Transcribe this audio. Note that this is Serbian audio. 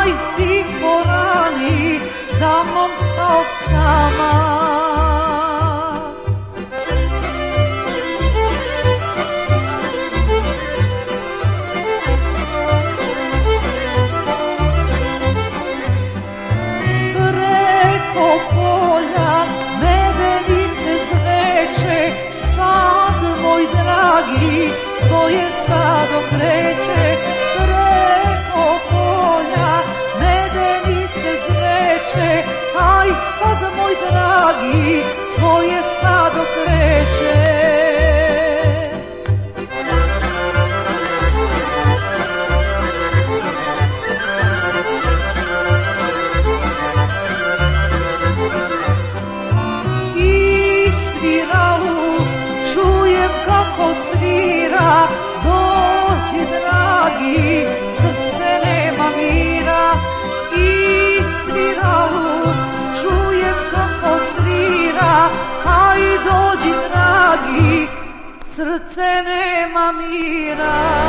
aj ti porani za mnom sa ovcama. Svoje stado kreće preko polja, medenice zveče, aj sad moj dragi svoje stado kreće. I sviralu čujem kako svira, dođi dragi, srce nema mira. I sviralu čujem kako svira, aj dođi dragi, srce nema mira.